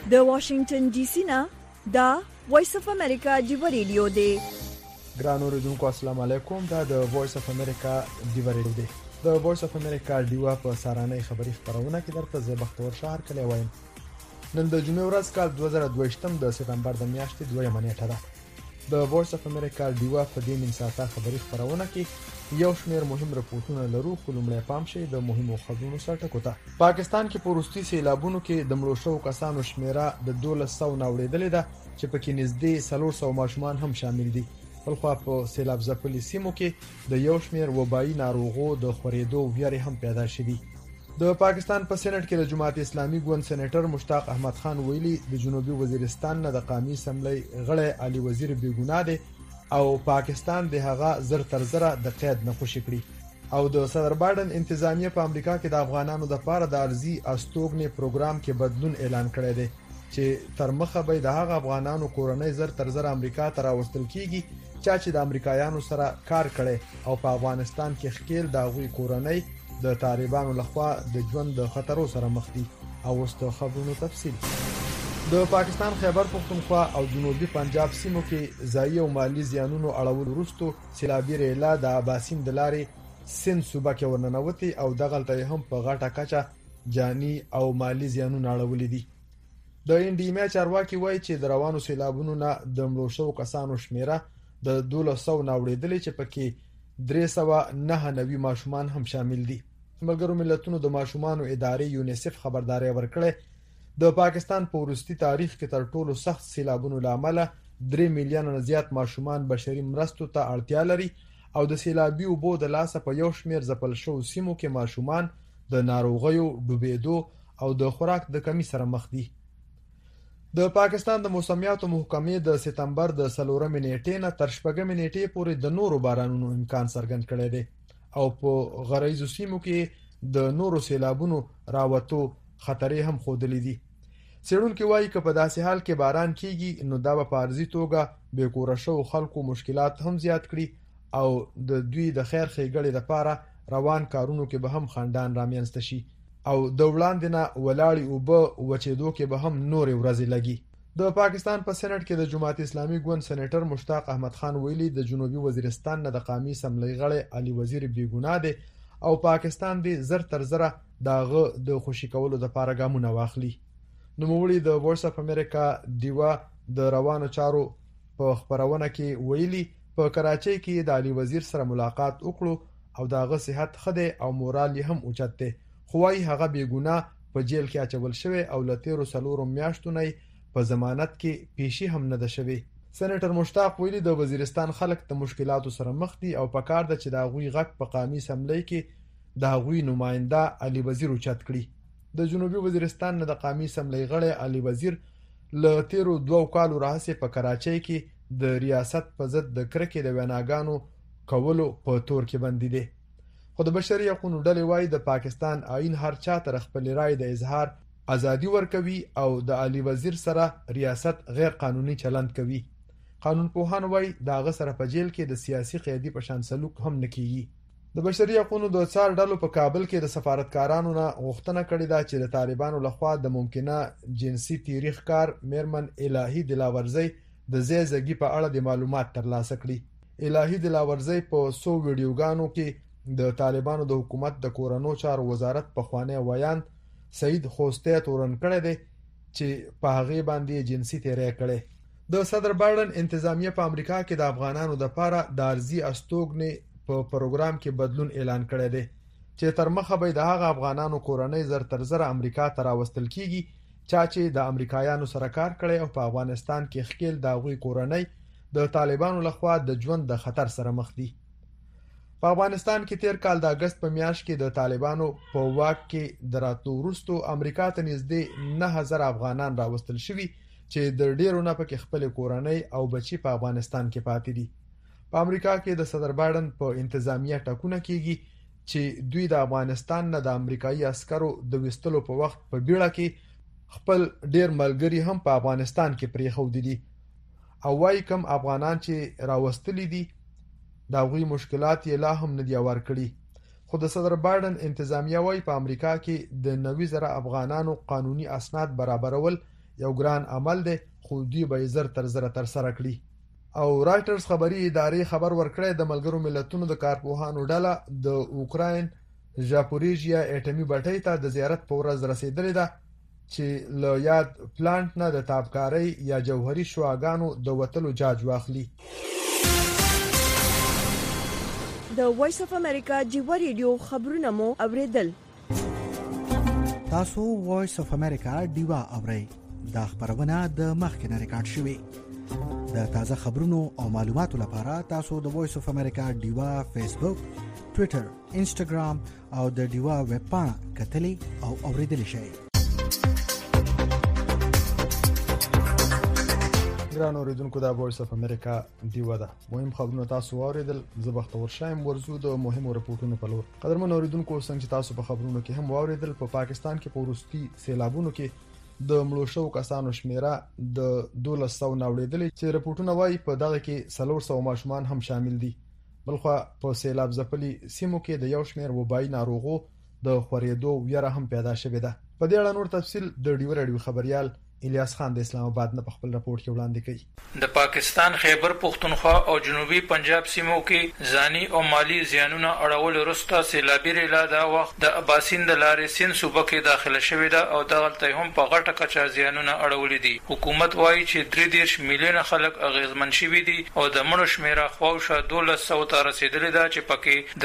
د واشنگټن ډي سي نه دا وایس اف امریکا جیو ریډیو دی. ګران اوریدونکو السلام علیکم. دا د وایس اف امریکا جیو ریډیو دی. د وایس اف امریکا ډیوا په سارانه خبری خبرونه کې درته زه بختور شهر کلی وایم. نن د جمعې ورځ کال 2022 د سپتمبر د میاشتې 2 نیټه ده. د وایس اف امریکا ډیوا په دې نیم ساعته خبری خبرونه کې یو شمېر مهم راپورټونه لرو، خو لومړی پام شي د مهمو خبرونو سره ټکو ته. پاکستان کې په وروستي سیلابونو کې د مړو شوو کسانو شمیره د 1200 نه وړېدلې ده، چې پکې نږدې 400 ماشومان هم شامل دي. بلخوا په سیلاب ځپلي سیمو کې د یو شمېر وبایي ناروغو د خورېدو ویرې هم پیدا شوي. د پاکستان په سېنات کې د جماعت اسلامي ګوند سېنیټر مشتاق احمد خان ویلي د جنوبي وزیرستان نه د قومي اسمبلی غړی علي وزیر بیګناه دی او پاکستان د هغه زر تر زره د قید نه خوشی کړی. او د صدر بایدن انتظامیه په امریکا کې د افغانانو د لپاره د ارزي استوګنې پروګرام کې بدلون اعلان کړی دی، چې تر مخه به د هغه افغانانو کورنۍ زر تر زره امریکا ته راوستل کیږي چې د امریکایانو سره کار کړي او په افغانستان کې خکیل د غوي کورنۍ د طالبانو لخوا د ژوند د خطرو سره مخ دي. او واست خبرونو تفصیل. د پاکستان خیبر پختونخوا او جنوبي پنجاب سیمو کې ځایي او مالی زیانونو اړول وروسته سیلابي ریلا د اباسین د لارې سند صوبه کې ورننوتي او دغلته هم په غټه کچه جاني او مالی زیانونه اړولې دي. د انډیمیا چارواکي وایي چې د روانو سیلابونو نه د مړو شوو کسانو شمیره د 1200 نه وړېدلې، چې پکې 399 ماشومان هم شامل دي. ملګرو ملتونو د ماشومانو ادارې یونیسف خبرداري ورکړه د پاکستان په وروستي تاریخ کې تر ټولو سخت سیلابونو لامل 3 میلیون نه زیات ماشومان بشري مرستو ته اړتیا لري او د سیلابي اوبو د لاسه په یو شمېر ځپل شوو سیمو کې ماشومان د ناروغیو، ډوبېدو او د خوراک د کمی سره مخ دي. د پاکستان د موسمیاتو محکمې د سپتمبر د 4 نیټې نه تر 6 نیټې پورې د نورو بارانونو امکان څرګند کړی دی او په غرایزو سیمو کې د نورو سیلابونو راوتو خطرې هم ښودلې دي. څېړونکي وایي که په داسې حال کې باران کیږي نو دا به په عارضي توګه بې کوره شوو خلکو مشکلات هم زیات کړي او د دوی د خیر ښېګړې لپاره روان کارونو کې به هم خنډان رامنځته شي او د وړاندې نه ولاړې اوبه وچېدو کې به هم نورې ورځې لګي. د پاکستان په سېنات کې د جماعت اسلامي ګوند سېنیټر مشتاق احمد خان ویلي د جنوبي وزیرستان نه د قومي اسمبلی غړی علي وزیر بیګناه دی او پاکستان دې زر تر زره داغه د خوشی کولو لپاره ګامونه واخلي. نوموړي د وایس اف امریکا دیوا د روانو چارو په خبرونه کې ویلي په کراچۍ کې د علي وزیر سره ملاقات وکړو او داغه صحت خده او مورال هم اوچت دی، خو وايي هغه بیګناه په جیل کې اچول شوی او لتیرو سلورو میاشتو نه په ضمانت کې پیشي هم نه ده شوی. سېنیټر مشتاق ویلي د وزیرستان خلک د مشکلاتو سره مخ دي او په کار ده چې د غوي غک په قومي اسمبلی کې د غوي نماینده علي وزیر اوچت کړي. د جنوبي وزیرستان نه د قومي اسمبلی غړی علي وزیر له تیرو 2 کالو راهیسې په کراچۍ کې د ریاست په ضد د کرکې د ویناګانو کولو په تور کې بندي دي. خو د بشري حقوقو ډلې وایي د پاکستان آئین هر چا ته خپل رائے د اظهار ازادي ورکوي او د علي وزیر سره ریاست غیر قانوني چلند کوي. قانون پوهان وایي دا غ سره په جیل کې د سیاسي قیدی په شان سلوک هم نکېږي. د بشري حقوقو د څار ډلو په کابل کې د سفارتکارانو نه غوښتنه کړې ده چې د طالبانو لخوا د ممکنه جنسي تاریخ کار میرمن الهی دلاورزی د زیزګي په اړه د معلومات ترلاسه کړي. الهی دلاورزی په 100 ویډیوګانو کې د طالبانو د حکومت د کورونو چارو وزارت په خوانه ویان سید خوسته تورن کړی دی چې په هغه باندې جنسي تیری کړي. د صدر بایدن انتظامیه په امریکا کې د افغانانو د لپاره د ارزي استوګنې په پروګرام کې بدلون اعلان کړی دی، چې تر مخه به د هغه افغانانو کورنۍ زر تر زره امریکا ته راوستل کیږي چې د امریکایانو سره کار کړي او په افغانستان کې خکیل د غوي کورنۍ د طالبانو لخوا د ژوند د خطر سره مخ دي. په افغانستان کې تیر کال د اگست په میاشت کې د طالبانو په واک کې دراتلو وروسته امریکا ته نږدې 9000 افغانان راوستل شوي چې د ډیرو نه پکې خپل کورنۍ او بچي په افغانستان کې پاتې دي. په امریکا کې د صدر بایدن په انتظامیه ټاکنه کیږي چې دوی د افغانستان نه د امریکایي عسکرو د وستلو په وخت په بیړه کې خپل ډیر ملګری هم په افغانستان کې پریښود دي او وايي کوم افغانان چې راوستلي دي دا غوي مشکلات یې لا هم نه دی ور کړی. خو د صدر بایدن انتظامیه وايي په امریکا کې د 90,000 افغانانو قانوني اسناد برابرول یو ګران عمل دی خو دوی به یې زر تر زره ترسره کړي. او رایټرز خبري ادارې خبر ورکړی د ملګرو ملتونو د کارپوهانو ډله د اوکراین ژاپوریژیا اټومي بټۍ ته د زیارت په ورځ رسیدلې ده چې له یاد پلانټ نه د تابکارۍ یا جوهري شواګانو د وتلو جاج واخلي. د وایس اف امریکا جیو ریډیو خبرونه مو اوریدل. تاسو وایس اف امریکا ډیوا اورئ. دا خبرونه د مخکنه ریکارډ شوې. د تازه خبرونو او معلوماتو لپاره تاسو د وایس اف امریکا ډیوا فیسبوک، ټوئیټر، انسټاګرام او د ډیوا ویب پاڼه کتلی او اوریدلی شئ. ګران اوریدونکو د وایس اف امریکا ډیوا ده. مهم خبرونه تاسو اوریدل. زه بختور شایم ورزو د مهمو راپورټونو په لور. قدرمن اوریدونکو څنګه تاسو په خبرونو کې هم اوریدل په پاکستان کې په وروستي سیلابونو کې د مړو شوو کسانو شمیره د 1200 ناوړېدلې چې راپورټونه وایي په دغه کې 400 ماشومان هم شامل دي. بلخو په سیلاب ځپلي سیمو کې د یو شمېر وبایي ناروغو د خورېدو ویره هم پیدا شوې ده. په دې اړه نور تفصیل د ډیو رادیو خبريال الیاس خان د اسلام آباد نه په خپل راپورټ کې وړاندې کړي. د پاکستان خیبر پختونخوا او جنوبي پنجاب سیمو کې ځاني او مالی زیانونه اړول وروسته سیلابي ریلا دا وخت د اباسین د لارې سین صوبه کې داخله شوې ده او دغلته هم په غټه کچه زیانونه اړول دي. حکومت وایي چې 3 میلیونه خلک اغیزمن شوي دي او د مړو شمیره خواوشا 1200 ته رسیدلې ده چې پکې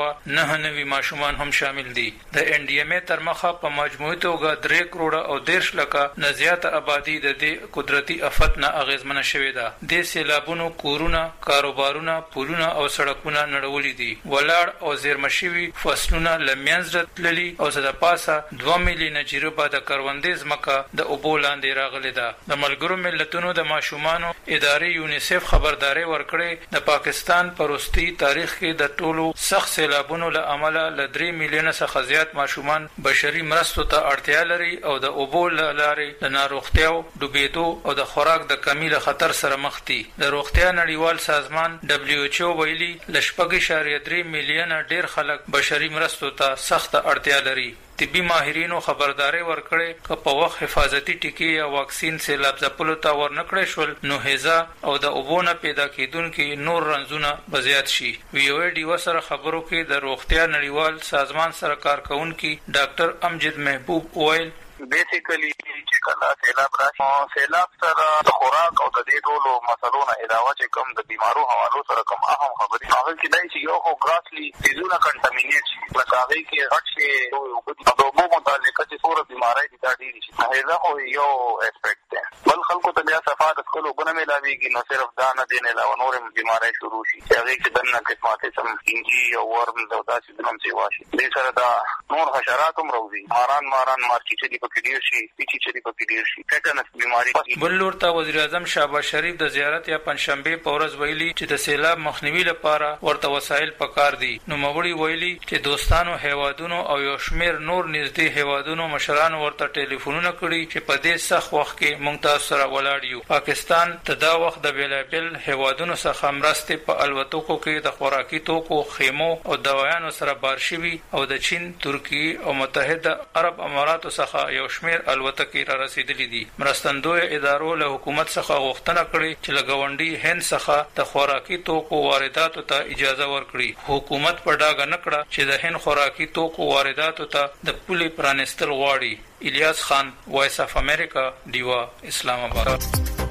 399 ماشومان هم شامل دي. د ان ډي ام ای تر مخه په مجموعي توګه 3 کروڑه او 10 لکه نه زیات آبادی د دې قدرتي آفت نه اغیزمنه شوې ده. د سیلابونو کورونه، کاروبارونه، پلونه او سړکونه نړولې دي. ولاړ او زیرمشوي فصلونه لمینځ تللي او زده پاسه 2 میلیونه جریبه د کروندې ځمکه د اوبو لاندې راغلې ده. د ملګرو ملتونو د ماشومانو ادارې یونیسف خبرداري ورکړې د پاکستان پروستی تاریخ کې د ټولو سخت سیلابونو له امله ل 3 میلیونه څخه زیات ماشومان بشري مرستو ته اړتیا لري او د اوبو لارې د روغتیاو ډوبېدو او د خوراک د کمی له خطر سره مخ دي. د روغتیا نړیوال سازمان WHO ویلي ل 4.3 میلیونه ډیر خلک بشري مرستو ته سخت اړتیا لري. طبي ماهرینو خبرداري ورکړې چې په وخت حفاظتي ټیکې یا واکسین سیلاب ځپلو ته ورنکړې شول نو هزا او د اوبونه پیدا کیدونکو نور رنځونه بزیات شي. ویو ډیو سره خبرو کې د روغتیا نړیوال سازمان سره کارکونکي ډاکټر امجد محبوب ویل بیسیکلی چې کله سیلاب راشي سیلاب سره خوراک او د دې ټولو مسلو نه علاوه چې کوم د بیمارو حوالو سره کوم اهم خبرې هغه کې دای چې یو خو ګراسلی سيزونه کنټامینیټ شي لکه هغه کې غټ شي او د اوبو متعلقه چې څوره بیماری دي دا ډېری شي. هغه خو یو اسپیکټ دی. بل خلکو ته بیا صفات خپل وګونه ملاويږي نو صرف دا نه دی نه علاوه نور بیماری شروع شي. هغه کې دنه قسمه سم انجی او ورم او داسې د نوم سی واشي. دې سره دا نور حشرات هم راوځي. ماران مارکیټ دی پکې ډیر شي چې پکې ډیر شي ټیټنس بیماری. بل لور ته وزیر اعظم شهباز شریف د زیارت یا پنځشنبه په ورځ ویلي چې د سیلاب مخنیوي لپاره ورته وسایل پکار دي. نو مغوړي ویلي چې دوستانو هیوادونو او یو شمیر نور نږدې هیوادونو مشران ورته ټلیفونونه کړي چې په دې سخت وخت کې موږ تاسو سره ولاړ یو. پاکستان ته دا وخت د بیلابل هیوادونو څخه مرستې په الوتکو کې د خوراکي توکو، خیمو او دوايانو سره بار شوي او د چین، ترکیه او متحده عرب اماراتو څخه یو شمیر الوتکې را رسیدلې دي. مرستندوی ادارو له حکومت څخه غوښتنه کړې چې له ګاونډي هند څخه د خوراکي توکو وارداتو ته اجازه ورکړي. حکومت په ډاګه نه کړه چې د هند خوراکي توکو وارداتو ته د پولې پرانستل غواړي. الیاس خان، وایس اف امریکا، ډیوا، اسلام آباد.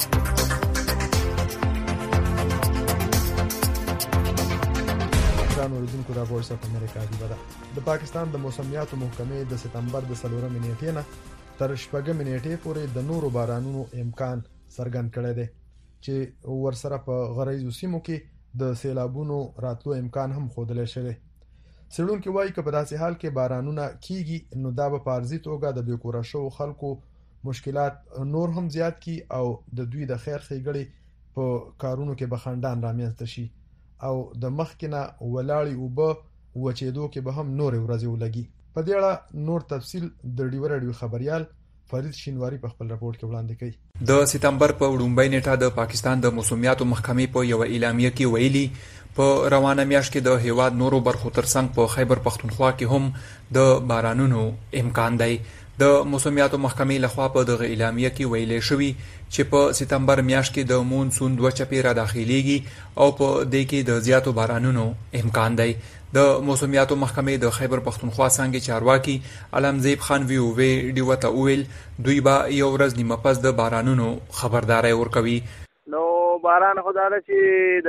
اوریدونکو د وایس اف امریکا دی ودا د پاکستان د موسمیاتو محکمې د سپتمبر د 4 نیټې نه تر 6 نیټې پورې د نورو بارانونو امکان څرګند کړی دی چې ورسره په غریزو سیمو کې د سیلابونو راتلو امکان هم خوده شوی. سړونکو وایي چې په داسې حال کې بارانونه کیږي نو دا به پارزي توګه د بیکوره شو خلکو مشکلات نور هم زیات کی او د دوی د خیر ښېګړې په کارونو کې بخندان رامنځته شي او د مخکنه ولاړی وبه وچېدو کې به هم نور ورځې ولګي. په دې اړه نور تفصیل د ډیو رادیو خبريال فرید شینواری په خپل راپورټ کې وړاندې کړي. د سپتمبر په وړومبۍ نیټه د پاکستان د موسمیاتو محکمې په یو اعلامیه کې ویلي په روانه میاشت کې د هیواد نورو برخو ترڅنګ په خیبر پختونخوا کې هم د بارانونو امکان دی. د موسمیاتو محکمې لخوا په دغه اعلامیه کې ویلې شوی چې په سپتمبر میاشت کې د مونسون 2 چپې را داخليږي او په دې کې د زیاتو بارانونو امکان دی. د موسمیاتو محکمې د خیبر پختونخوا څنګه چارواکي علمزیب خان وی ډیو ته ویل دوی به یو ورځ نیمه پس د بارانونو خبرداري ورکوي. نو باران خدای چې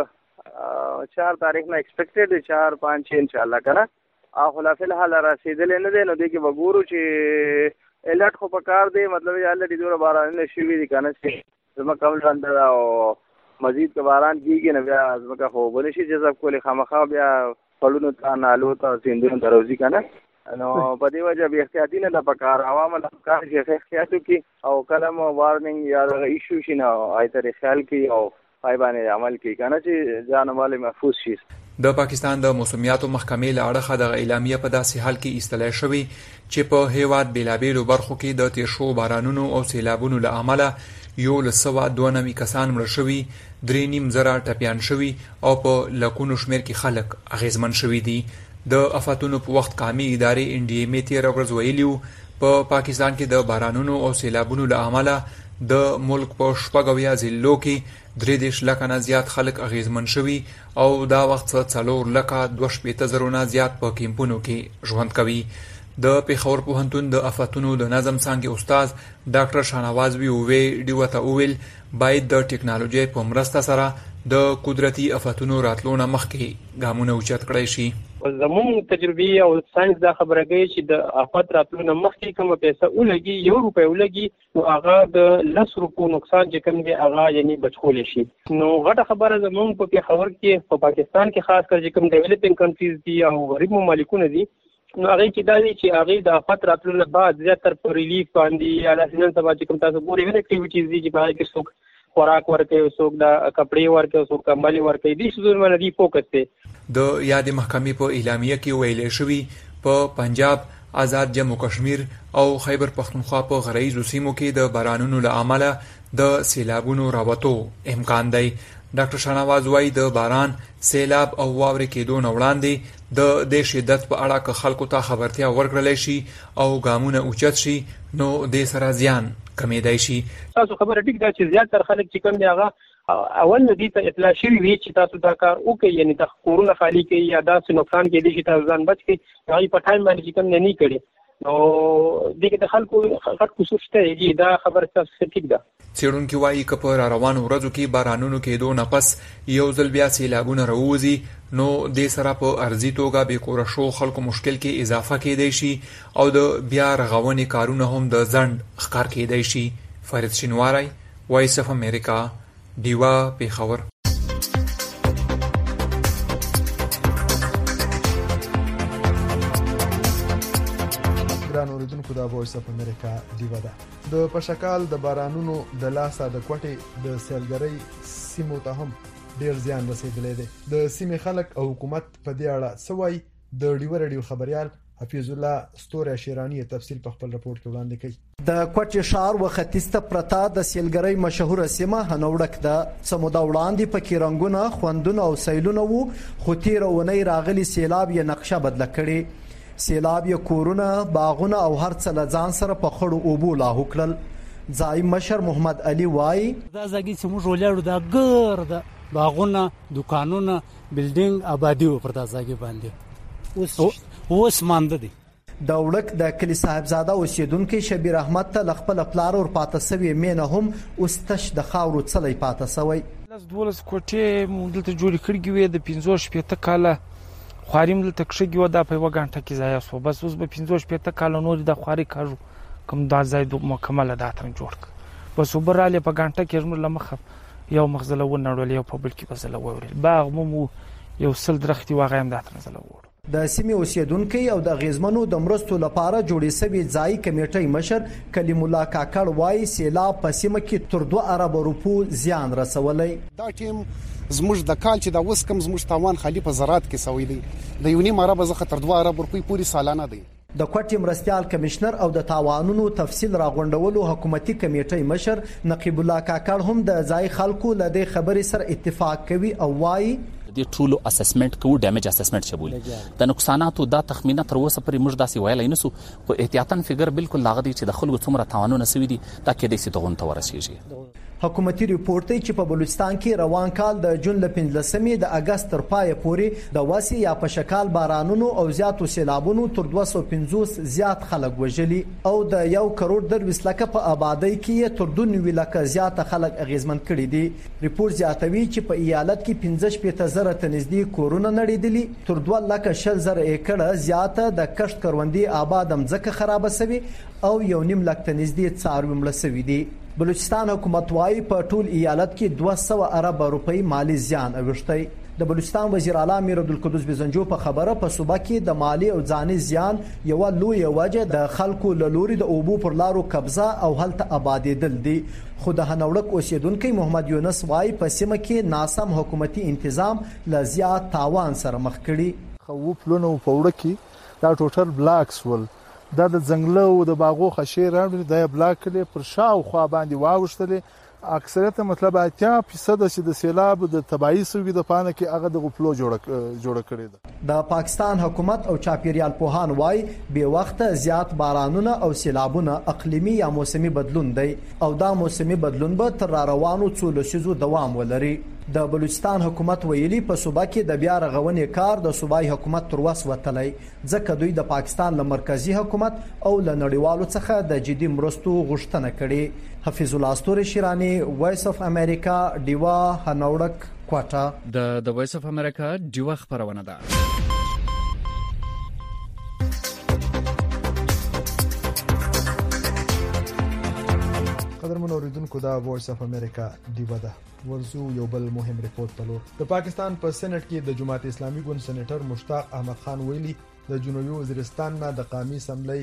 د 4 تاریخ نه ایکسپیکټډ 4-5 ان شاء الله کنه اخو لا فی الحال رسیدل نه دی. نو دغه وګورو چې الرټ خو پکار دی مطلب یې الرټ دوره باران نشوي دي کنه چې زما کوم ځان او مزید که باران کیږي نه بیا زما خو بل شي جذب کولې خامخا بیا فلونو ته نالو ته سیندونو دروځي کنه. نو په دې وجه به احتیاطي نه د پکار عوام له کار کې احتیاط کی او کلم وارننګ یا ایشو شي نه ایتر خیال کی او پایبانه عمل کی کنه چې ځان مال محفوظ شي. د پاکستان د موسمیاتو محکمې له اړخه د اعلامیه په داسې حال کې ایستلای شوی چې په هیواد بیلابیلو برخو کې د تیر شو بارانونو او سیلابونو له امله 192 کسان مړه شوي، 3.5 ټپیان شوي او په لکونو شمیر کې خلک اغیزمن شوي دي. د افتونو په وخت قامي ادارې ان ډي ام تیر ورځ ویلیو په پاکستان کې د بارانونو او سیلابونو له امله د ملک په شپږ ضلعو کې 3 لک نه زیات خلک اغیزمن شوي او دا وخت 4 لک 2.5 نه زیات په کیمپونو کې ژوند کوي. د پیښور پوهنتون د افتونو د نظم څانګې استاد ډاکټر شاهنواز وی ډیو ته ویل باید د ټکنالوژي په مرسته سره د قدرتي افتونو راتلونه مخکې ګامونه اوچت کړی شي. زموږ تجربه او ساينس دا خبره کوي چې د افات راتلونه مخکې کومه پیسې ولګي €1 ولګي نو هغه د 10 روپو نقصان چې کوم دی هغه یعنی بچول شي. نو غټه خبره زموږ په پیښور کې په پاکستان کې خاص کر چې کوم ډیولپینګ کنټریز دي او غریب ممالکونه دي نو هغه کې دا دي چې هغه د افات راتلونه بعد زیاتره پر ریلیف باندې یا لاسنن سبا چې کوم تاسو ګورئ اکټیویټیز دي چې باندې کې څوک خوراک ورکوي څوک د کپړې ورکوي څوک کمبلي ورکوي دي څه باندې دی فوکس دی. د یاد محکمې په اعلامیه کې ویلې شوی په پنجاب، آزاد جمهور کشمیر او خیبر پختونخوا په غرایزو سیمو کې د بارانونو له امله د سیلابونو راوتو امکان دی. ډاکټر شاهنواز وايي د باران، سیلاب او واورې کېدو نه وړاندې د شدت په اړه که خلکو ته خبرتیا ورکړل شي او ګامونه اوچت شي نو د سره زیان کمیدای شي. تاسو خبره ټیک ده چې زیاتره خلک چې کوم دی هغه اول نه دي ته اطلاع شوی وي چې تاسو دا کار وکړئ یعنی تاسو کورونه خالی کړئ یا داسې نقصان کې دي چې تاسو ځان بچ کړئ هغه په ټایم باندې چې کوم نه کړي نو دغه د خلکو غټ کوشش ته دا خبره تاسو ټیک ده. څېړونکي وایي که په روانو ورځو کې بارانونو کېدو نه پس یو ځل بیا سیلابونه راوځي نو د سره په ارضي توګه بې کوره شو خلکو مشکل کې اضافه کېدای شي او د بیا رغونې کارونه هم د ځنډ ښکار کېدای شي. فرید شینواری، وایس اف امریکا، ډیوا، پیښور. ګران اوریدونکو د وایس اف امریکا ډیوا ده. د پشکال د بارانونو د لاسه د کوټې د سیلګرۍ سیمو ته هم ډیر زیان رسیدلی دی. د سیمې خلک او حکومت په دې اړه سوای د ډیوا رادیو خبريال حفیظ الله ستوره شیرانی تفصیل په خپل راپور کې وړاندې کړي. د کوټې ښار وختیسته پرتا د سیلګرۍ مشهوره سیمه هنوړک ده. سمودا وړاندې پکې رنگونه، خوندونه او سیلونه وو خو تیر ونی راغلي سیلاب یې نقشه بدله کړي. سیلاب یې کورونه، باغونه او هر څه له ځان سره په خړو اوبو لاهو کړل. ځای مشر محمد علي وایي دا ځای چې موږ ولاړو دا ګر ده باغونه، دکانونه، بلډینګ آبادی و پر دا ځای باندې اوس مانده دي. د وړک د کلی صاحبزاده اوسیدونکو شبیر احمد ته خپل پلار ور پاتې سوی مینه هم اوس تش د خاورو څلې پاتې سوی. لاس 12 کوټې مونږ دلته جوړ کړی وې د 15 کاله خواریم دلته کښږي و دا په یوه غنټه کې ضایع شو. بس اوس به 15 کاله نور د خواري کاږو کوم دا ځای مکمله دا ترنګ جوړ کړ. بس وبراله په غنټه کې زموږ لمخه یو مخزله ونړول یو په بل کې بزله وورل باغ مو یو سل درختي واغیم دا ترنګ زله وور. د سیمې اوسیدونکو او د غیزمنو د مرستو لپاره جوړې شوی ځای کمیټې مشر کلیم الله کاکړ وایي سیلاب په سیمه کې تر 2 ارب روپو زیان رسولی. دا ټیم زموږ د کال چې دا اوس کم زموږ تاوان خالي په زراعت کې سوی دی د یونی مربع زخه تر 2 ارب روپۍ پورې سالانه دی. د کوټې مرستيال کمشنر او د تاوانونو تفصیل راغونډولو حکومتي کمیټې مشر نقیب الله کاکړ هم د ځای خلکو له دې خبرې سره اتفاق کوي او وایي د ټولو اسسمنټ کوو ډیمیج اسسمنټ شبول د نقصاناتو دا تخمینه تر اوسه پرې موږ داسې ویلای نسو خو احتیاطاً فګر بالکل لاغدي چې د خلکو څومره تاوانونه سوي دي دا کې د سیتغون ته ورسیږي. حکومتي ریپورت دی چې په بلوچستان کې روان کال د جون ل 15مې د اگست تر پای پورې د واسي یا په شکال بارانونو او زیاتو سیلابونو تر 250 زیات خلک وژلي او د 1 کروڑ 20 لک په آبادی کې تر 2 لک زیات خلک اغیزمن کړي دي. ریپورت زیاتوي چې په ایالت کې 15,000 ته نږدې کورونه نړیدلي، تر 2 لک 60,000 ایکړه زیات د کښت کروندې آباد مځکه خراب شوي او 1.5 لک ته نږدې څاروي مړه شوي دي. بلوچستان حکومت وايي په ټول ایالت کې 200 ارب روپۍ مالی زیان اوښتی. د بلوچستان وزیر اعلی امیر عبدالقدوس بزنجو په خبره په صوبه کې د مالی او ځاني زیان یو لوی وجه د خلکو لوري د اوبو پر لارو قبضه او هلته آبادیدل دي. خو د هنوړک اوسیدونکو محمد یونس وايي په سیمه کې ناسم حکومتي تنظیم ل زیات تاوان سره مخ کړي. خو پلونو په وړ کې دا ټوټل بلاکس ول دا د ځنګلو او د باغو خشې راوړي د بلاک کړي پر شاوخوا باندې واوښتلې. اکثریت مطلب 80% چې د سیلاب د تباہي سوي د پانه کې هغه د غفلو جوړ کړي ده. د پاکستان حکومت او چاپیریال پوهان وايي به وخت زیات بارانونه او سیلابونه اقلیمي یا موسمي بدلون دی او دا موسمي بدلون به تر روانو څو لسیزو دوام ولري. د بلوچستان حکومت ویلي په صوبه کې د بیا رغونې کار د صوبایي حکومت تر وس وتلی ځکه دوی د پاکستان له مرکزی حکومت او له نړیوالو څخه د جدي مرستو غوښتنه کړې. حفیظ الله استوري شیرانی، وایس اف امریکا، ډیوا هنوړک کوټه. د وایس اف امریکا ډیوا خبرونه ده. قدرمن اوریدونکو دا وایس اف امریکا ډیوا ده. ورزو یو بل مهم ریپورت تلور. د پاکستان په سېنات کې د جماعت اسلامي ګوند سېنیټر مشتاق احمد خان ویلي د جنوبي وزیرستان نه د قومي اسمبلی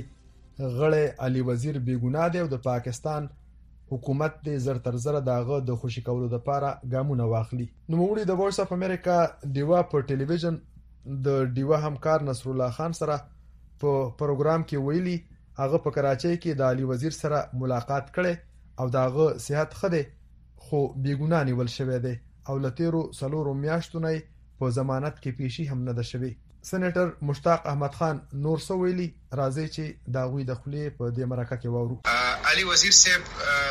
غړی علي وزیر بیګناه دی او د پاکستان حکومت دې زر تر زر داغه د خوشی کولو لپاره ګامونه واخلي. نو موږ د وایس اف امریکا ډیوا په ټلویزیون د ډیوا همکار نصر الله خان سره په پروګرام کې ویلي هغه په کراچۍ کې د علي وزیر سره ملاقات کړي او داغه صحت خده خو بیګناه نیول شوی دی او لتیرو سلورو میاشتو نه په ضمانت کې پیشي هم نه ده شوی. سېنیټر مشتاق احمد خان نور سویلی راځي چې داوی د خلې په دې مرکه کې وورو. علي وزیر صاحب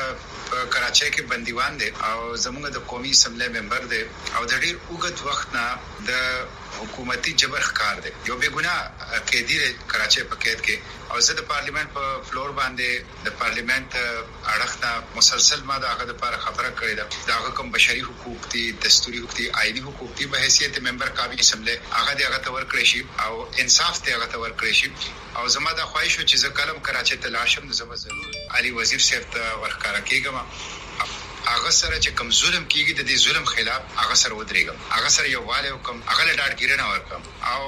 کراچۍ کې بندیوان دي او زموږ د قومي اسمبلی ممبر دي او د ډیر اوږد وخت نه د حکومتي جبر ښکار دي. یو بیګناه قیدی کراچۍ په قید کې او زه د پارلیمنت په فلور باندې د پارلیمنت اړخنه مسلسل ما د هغه لپاره خبره کړې ده. دا کوم بشري حقوق دي، دستوري حقوق دي، آئینی حقوق دي په حیثیت ممبر قومي اسمبلی هغه دغه تور کړی شي او انصاف ته هغه تور کړی شي او زما د خواهش چې زه کلم کراچۍ ته لاشم نو زما ضرور علي وزیر صاحب ته ورکاره کېږم. هغه سره چې کوم ظلم کیږي د دې ظلم خلاف هغه سره ودرېږم، هغه سره یو والي وکم، هغه له ډاډګیرنه ورکم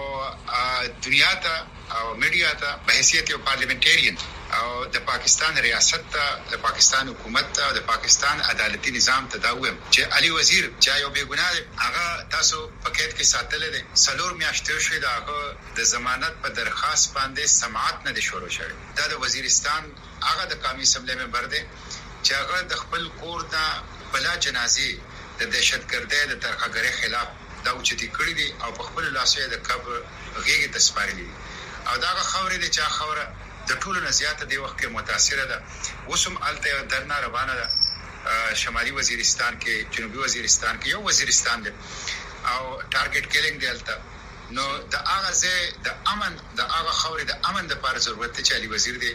او دنیا ته او میډیا ته په حیثیت یو پارلیمنټریان او د پاکستان ریاست ته، د پاکستان حکومت ته، د پاکستان عدالتي نظام ته دا وایم چې علي وزیر چې یو بیګناه هغه تاسو په قید کې ساتل دي. سلور میاشتې شوې دا هغه د ضمانت په درخواست باندې سماعت نه دي شروع شوی. دا د وزیرستان هغه د قومي اسمبلی ممبر دی چې هغه د خپل کور نه بلا جنازي د دهشتګردۍ د ترخګرۍ خلاف دا اوچتي کړی دي او په خپل لاسه د قبر غېږ ته سپارلي دي او دا خبره دي چې خبره د ټولو نه زیاته دی وخت کې متاثره ده. وسم الته درنا روانه ده شمالي وزیرستان کې، جنوبي وزیرستان کې یو وزیرستان دی او ټارګټ کیلینګ دی الته. نو د هغه د امن د هغه خبره د امن د لپاره ضرورت دی چې علي وزیر دی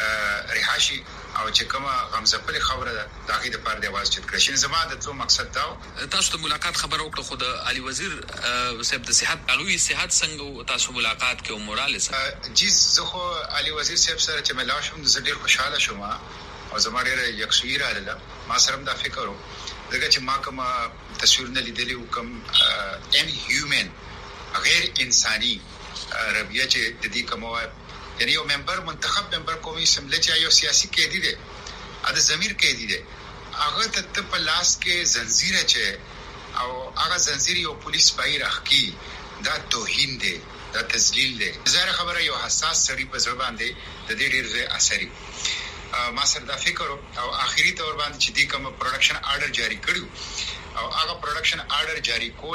رهاشي او چې کومه غمزپلې خبره ده دا غي د پاره دی आवाज چت کړی. زما د ټول مقصد دا تاسو ته ملاقات خبر وکړه خو د علي وزیر صاحب د صحت هغه صحت څنګه تاسو ملاقات کې او مورال سره جی زه خو علي وزیر صاحب سره چې ملا شوم د ډیر خوشاله شوم او زما ډیر یکسوی را لاله. ما سره دا فکر وو دغه چې ما کوم تصویر نه لیدلی کوم ان هیومن غیر انساني رویه چې د دې کومه یعنی یو ممبر منتخب ممبر قومي اسمبلی چې یو سیاسي قیدی دی اده ضمیر قیدی دی هغه ته په لاس کې زنجیر چې او هغه زنجیر یو پولیس پای راخکی دا توهین دی، دا تذلیل دی. زه خبره یو حساس سړی په ځواب باندې د دې ډیر اثري ما سره دا فکر او اخیری تور باندې چې دی کوم پروډکشن آرډر جاری کړو او هغه پروډکشن آرډر جاری کول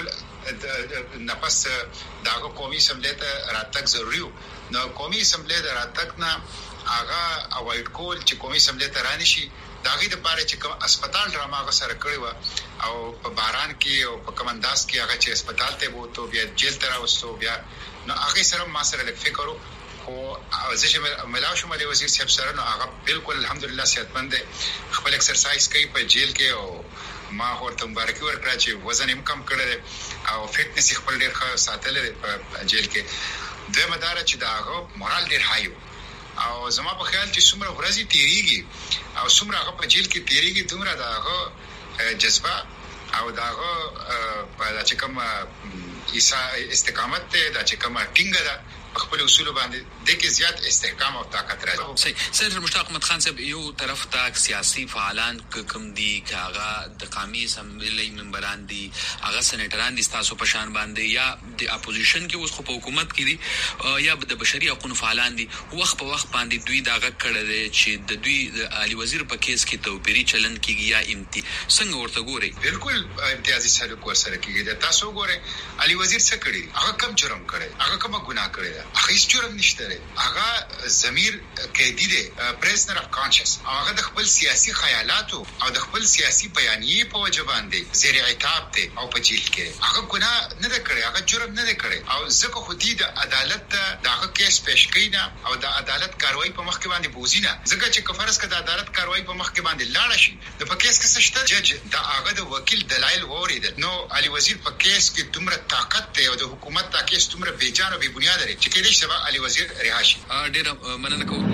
نفس داغه قومي اسمبلی ته راتګ ضروري نو قومي اسمبلی د راتګ نه هغه اوایډ کول چې قومي اسمبلی ته رانه شي داغه د پاره چې کوم هسپتال ډرامه غو سره کړی و او په باران کې او په کمنداس کې هغه چې هسپتال ته وته بیا جیل ته راوستو بیا نو هغه سره ما سره لږ فکر او زه چې ملاو شم د وزیر صاحب سره نو هغه بالکل الحمدلله صحتمند خپل ایکسرسایز کوي په جیل کې او ما ورته مبارکي ورکړه چې وزن یې کم کړی او فټنس خپل ډیر ښه ساتل په جیل کې د مدار چې داغه مورال ډیر هاي او زما په خیال چې څومره ورځې تیریږي او څومره هغه په جیل کې تیریږي دومره داغه جذبه او داغه په چې کوم استقامت ته دا چې کوم ټینګه ده خپل اصول باندې د کې زیات استحکام او طاقت راځي. صحیح. سید مشتاق احمد خان صاحب یو طرف ته سیاسي فعالان کوم دي کاغه د قومي اسمبلی ممبران دي هغه سېنیټران دي تاسو په شان باندې یا د اپوزیشن کې اوس خو په حکومت کې دي یا د بشري حقوقو فعالان دي وخت په وخت باندې دوی داغه کړه دي چې د دوی د علي وزیر په کیس کې توپیری چلن کیږي یا څنګه ورته ګوري؟ بالکل امتیازي سلوک ورسره کیږي دا تاسو ګورئ علي وزیر څه کړی هغه کم جرم کړی هغه کوم ګناه کړی هغه هیڅ جرم نشته هغه ضمیر قیدی دی پریزنر اف کانشس هغه د خپل سیاسي خیالاتو او د خپل سیاسي بیانیې په وجه باندې زیر عتاب دی او په جیل کې هغه ګناه نه کړی هغه جرم نه کړی او ځکه خو دې د عدالت دغه کیس پېښ کینا او د عدالت کاروایی په مخ کې باندې بوزینه ځکه چې کفرس کې د عدالت کاروایی په مخ کې باندې لاړ شي د په کیس کې څه شته جج د هغه د وکیل دلایل وریدل نو علي وزیر په کیس کې دومره طاقت دی او د حکومت دا کیس دومره بیجان او بے بنیاد لري چې کېدې شي علي وزیر رهاشي ډیر مننه کوم.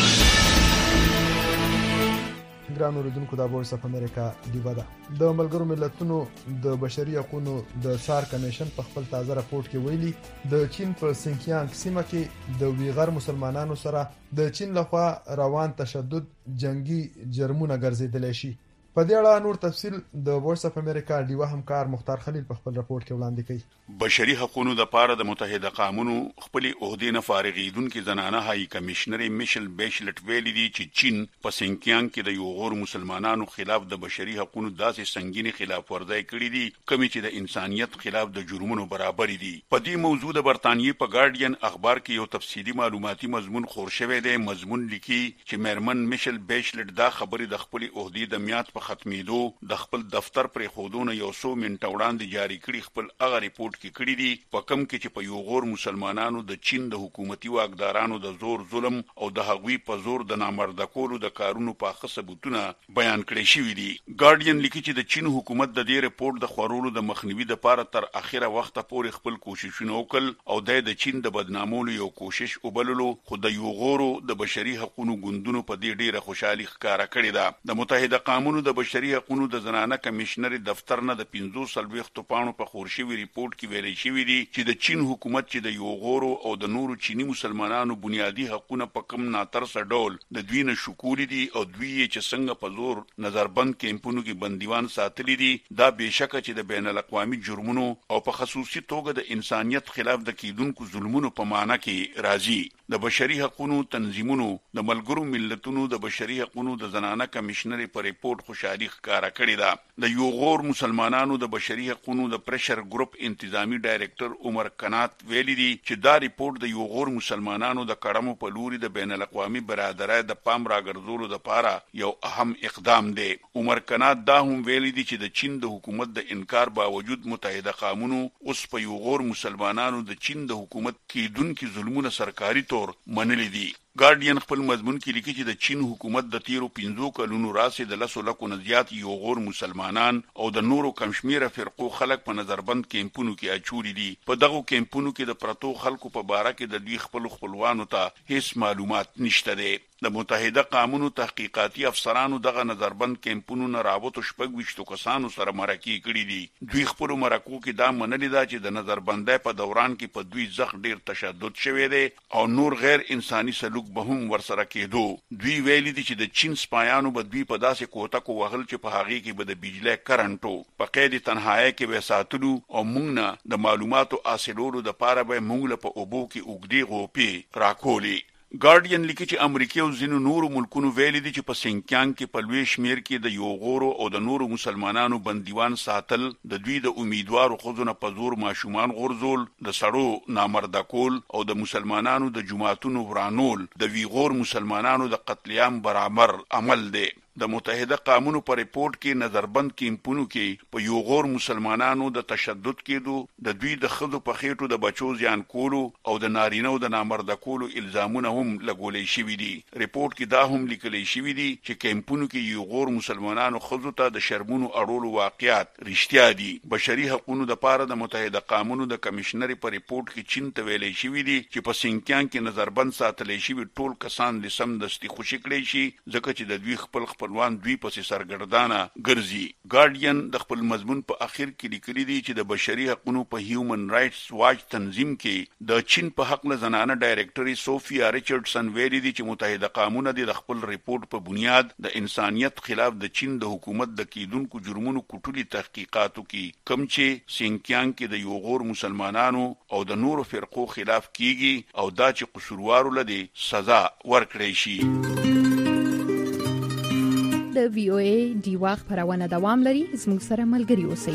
ګران اوریدونکو د وایس اف امریکا دیوا ده د ملګرو ملتونو د بشري حقوقو د سار کمیشن په خپل تازه راپورټ کې ویلي د چین په سینکیانګ سیمه کې د ویغر مسلمانانو سره د چین لخوا روان تشدد جنگي جرمونه ګرځیدل شي. په دې اړه نور تفصیل د وایس اف امریکا دیوا همکار مختار خلیل په خپل راپورټ کې وړاندې کړي. بشري حقوقو د پاره د متحده قومونو خپل عہدې نه فارغیدونکو زنانه هاي کمشنر میشل بیشلټ ویلي دي چې چین په سینکیانګ کې د یو غور مسلمانانو خلاف د بشري حقوقو داسې سنگینی خلاف ورزي کړی دي کومې چې د انسانيت خلاف د جرمونو برابر دي. په دې موضوع د برتانیې په ګارډین اخبار کې یو تفصیلی معلوماتي مضمون خور شوی دی. مضمون لیکي چې مېرمن میشل بیشلټ دا خبرې د خپل عہدې د میعاد په ختمېدو د خپل دفتر پر خودونه یو 100 منټه وړاندې جاری کړي خپل هغه ریپورت کې کړی دي په کم کې چې په یو غور مسلمانانو د چین د حکومتي واکدارانو د زور ظلم او د هغوی په زور د نامرده کولو د کارونو په ثبوتونه بیان کړي شوی دي. ګارډین لیکي چې د چین حکومت د دې ریپورت د خورولو د مخنیوي لپاره تر اخره وخت پورې خپل کوششونه وکړ او د چین د بدنامولو یو کوشش وبللو خو د یو غورو د بشري حقوقو ګوندونو په دې ډیره خوشحالي ښکارا کړې ده. د متحده قومونو د بشري حقوقو د زنانه کمشنر دفتر نه د 540 پاڼو په خورشوي ریپورت کې ویلي شوی دی چې د چین حکومت چې د یو غورو او د نورو چینی مسلمانانو بنیادی حقوقونه په کم ناترسه ډول د دوی نه شکول دي او دوی چې څنګه په زور نظربند کیمپونو کې بندیوان ساتلي دي دا بهشکه چې د بین الاقوامي جرمونو او په خصوصي توګه د انسانيت خلاف د کیدونکو ظلمونو په معنی کې راځي. د بشري حقوقو تنظیمونو د ملګرو ملتونو د بشري حقوقو د زنانه کمشنر په ریپورت خوشالي ښکارا کړې ده. د یو غور مسلمانانو د بشري حقوقو د پریشر ګروپ انتظامی ډایریکټر عمر کنات ویلي دي چې دا ریپورت د یو غور مسلمانانو د کړمو په لوري د بین الاقوامي برادرۍ د پام راګرځولو لپاره یو اهم اقدام دی. عمر کنات دا هم ویلي دي چې د چین د حکومت د انکار باوجود متحده قومونو اوس په یو غور مسلمانانو د چین د حکومت کیدونکو ظلمونه سرکاري تور منلي دي. ګارډین خپل مضمون کې لیکي چې د چین حکومت د تیرو 15 کلونو راځي د 100 لکو نه زیات یو غور مسلمانان او د نورو کمشمیره فرقو خلک په نظربند کیمپونو کې اچولي دي. په دغه کیمپونو کې د پرتو خلکو په باره کې د دوی خپلوانو ته هیڅ معلومات نشته دي. د متحده قومونو تحقیقاتي افسرانو دغه نظربند کیمپونو نه راوته 26 کسانو سره مرکه کړي دي. دوی خپل مرکو کې دا منلي ده چې د نظربندۍ په دوران کې په دوی ځخ ډیر تشدد شوی دی او نور غیر انساني سلوک به هم ورسره کېدو. دوی ویلي دي چې د چین سپایانو به دوی په داسې کوټکو وهل چې په هغه کې به د بجلی کرنټو په قید تنهایی کې وساتلو او موږ نه د معلوماتو حاصلولو لپاره به موږ له په اوبو کې اوګدي غوپی راکولي. ګارډین لیکي چې امریکا او ځینو نورو ملکونو ویلي دي چې په سینکیانګ کې په لوی شمیر کې د یو غورو او د نورو مسلمانانو بندیوان ساتل، د دوی د امیدوارو ښځو نه په زور ماشومان غورځول، د سړو نامرده کول او د مسلمانانو د جماعتونو ورانول د ویغور مسلمانانو د قتل عام برابر عمل دی. د متحده قومونو په ریپورت کې نظربند کیمپونو کې په یو غور مسلمانانو د تشدد کېدو، د دوی د ښځو په خېټو د بچو زیان کولو او د نارینه‌و د نامرده کولو الزامونه هم لګولې شوي دي. ریپورت کې دا هم لیکلی شوي دي چې کیمپونو کې یو غور مسلمانانو ښځو ته د شرمونو اړولو واقعیات رښتیا دي. بشري حقوقو دپاره د متحده قومونو د کمشنر په ریپورت کې چین ته ویلی شوي دي چې په سینکیانګ کې نظربند ساتلی شوي ټول کسان د سمدستي خوشي کړی شي، ځکه چې د دوی خپلوان دوی پسې سرګردانه ګرځي. ګارډین د خپل مضمون په اخر کې لیکلي دي چې د بشري حقوقو په هیومن رائټس واچ تنظیم کې د چین په حق له زنانه ډایرکټري سوفیا ریچارډسن ویلي دي چې متحده قومونه د خپل ریپورت په بنیاد د انسانیت خلاف د چین د حکومت د کیدونکو جرمونو کوټلي تحقیقاتو کې کم چې سینکیانګ کې د یو غور مسلمانانو او د نورو فرقو خلاف کیږي او دا چې قصوروارو لدی سزا ورکړي شي. د وی او ای ډیوا خبرونه دوام لري. زموږ سره ملګري اوسئ.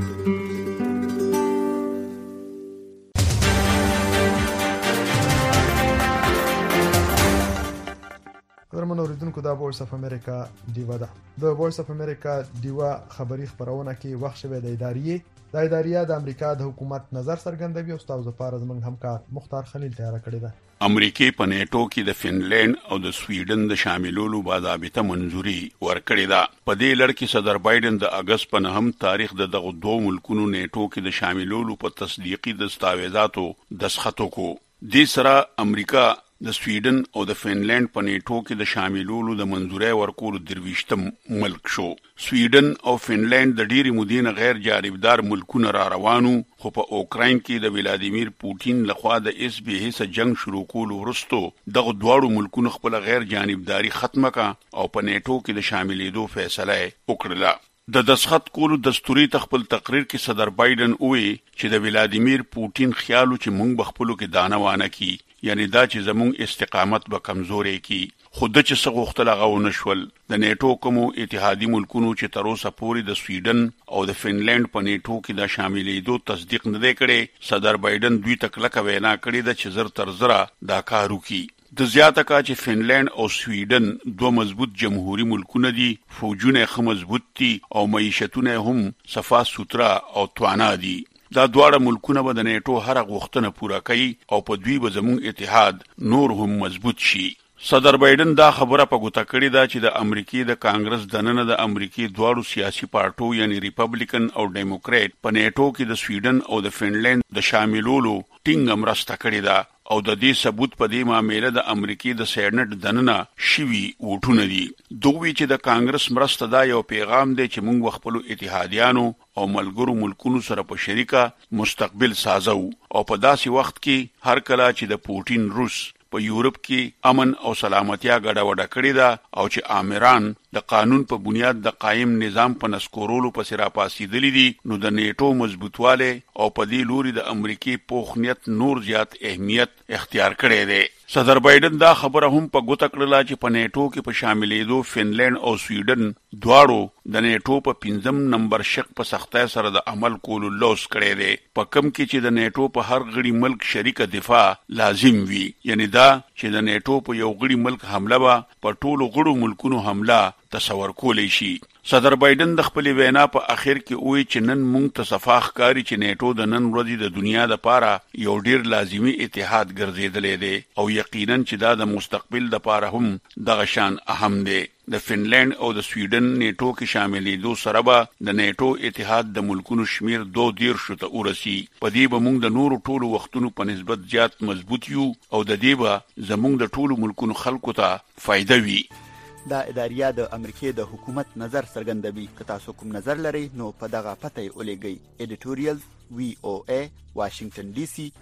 قدرمن اوریدونکو دا وایس اف امریکا ډیوا ده. د وایس اف امریکا ډیوا خبری خبرونه کې وخت شوه د اداریه د امریکا د حکومت نظر څرګندوي او تاسو لپاره زموږ همکار مختار خلیل تیار کړی ده. امریکای په نیټو کې د فنلند او د سویډن د شاملولو باضابطه منځوري ورکړې ده. په دې لړ کې صدر بایدن د اگست په 9 تاریخ د دغه دوه ملکونو نیټو کې د شاملولو په تصدیقي دستاویزاتو دسخط وکړ. دې سره امریکا د سویډن او د فنلند په نیټو کې د شاملولو د منځوري ورکولو 23م ملک شو. سویډن او فنلند د ډیری مودې نه غیر جانبدار ملکونه را روانو، خو په اوکراین کې د ولادیمیر پوتین لخوا د اس بي هیڅ جنگ شروع کولو وروسته دغه دواړو ملکونو خپل غیر جانبداري ختمه کړه او په نیټو کې د شاملېدو فیصله وکړه. د دسخط کولو دستوري تخپل تقریر کې صدر بایدن وی چې د ولادیمیر پوتین خیالو چې مونږ بخپلو کې دانه وانه کی، یعنی دا چې زمونږ استقامت به کمزوري کی. خود چې څه غوښتل هغه ونشول. د نیټو کوم اتحادي ملکونو چې تر اوسه پورې د سویډن او د فنلند په نیټو کې د شاملېدو تصدیق نه دی کړی، صدر بایدن دوی تکلکه وینا کړې ده چې زر تر زره دا کار وکړي. د زیاته کا چې فنلند او سویډن دوه مضبوط جمهوریت ملکونه دي، فوجونه هم مضبوط دي او معیشتونه هم صفا سوترا او توانا دي. دا دواړه ملکونه به د نیټو هر غوښتنه پوره کوي او په دوی به زموږ اتحاد نور هم مضبوط شي. صدر بایدن دا خبره په ګوته کړې ده چې د امریکای د کانګرس دننه د امریکای دواړو سیاسي پارټو یعنی ریپبلیکن او ډیموکریټ په نیټو کې د سویډن او د فنلند د شاملولو ټینګه مرسته کړې ده او د دې ثبوت په دې معاملې د امریکای د سېنات دننه شوي وټونه دي. دوی چې د کانګرس مرسته دا یو پیغام دی چې موږ خپل اتحادیانو او ملګرو ملکونو سره په شریکه مستقبل سازو او په داسې وخت کې هر کله چې د پوتین روس په یورپ کې امن او سلامتیا ګډوډه کړې ده او چې آمران د قانون په بنیاد د قائم نظام په نسکورولو په سر پاسېدلې دي، نو د نیټو مضبوطواله او په دې لوري د امریکای پوخنیت نور زیات اهمیت اختیار کړی دی. صدر بایدن دا خبره هم په ګوته کړله چې په نیټو کې په شاملېدو فنلند او سویډن دواړو د نیټو په 5م نمبر شق په سختۍ سره د عمل کولو لوس کړی دی، په کم کې چې د نیټو په هر غړي ملک شریک دفاع لازم وي. یعنی دا چې د نیټو په یو غړي ملک حمله به په ټولو غړو ملکونو حمله تصور کولی شي. صدر بایدن د خپل وینا په اخر کې وایي چې نن موږ ته صفاح کاری چې نیټو د نن ورځې د دنیا لپاره یو ډیر لازمی اتحاد ګرځیدلی دی او یقینا چې دا د مستقبل لپاره هم دغه شان اهم دی. د فنلند او د سویډن نیټو کې شاملېدو سره به د نیټو اتحاد د ملکونو شمیر 2.10 ته ورسي. په دې به موږ د نورو ټولو وختونو په نسبت زیات مضبوط یو او د دې به زموږ د ټولو ملکونو خلکو ته فائدہ وي. دا اداریه د امریکای د حکومت نظر څرګندوي. که تاسو کوم نظر لرئ نو په دغه پته یې ولیږئ. ایډیټوریال VOA واشنگټن ډي سي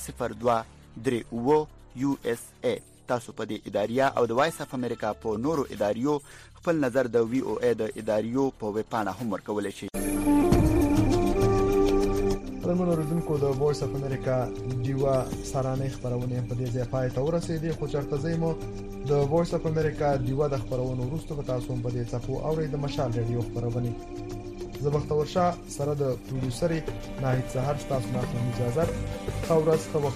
202 USA. تاسو په دې اداریه او د وایس اف امریکا په نورو اداریو خپل نظر د VOA د اداریو په ویب پاڼه هم ورکولی شئ. محترمو اوریدونکو د وایس اف امریکا دیوا سارانه خبرونه په دې ځای پای ته ورسېدې خو چرته زمو د وایس اف امریکا دیوا د خبرونو وروسته په تاسو په دې ځپو اوري د مشال ریډیو خبرونه زبختور شاه سره د پروډوسر ناهید سحر تاسو نه اجازه خورس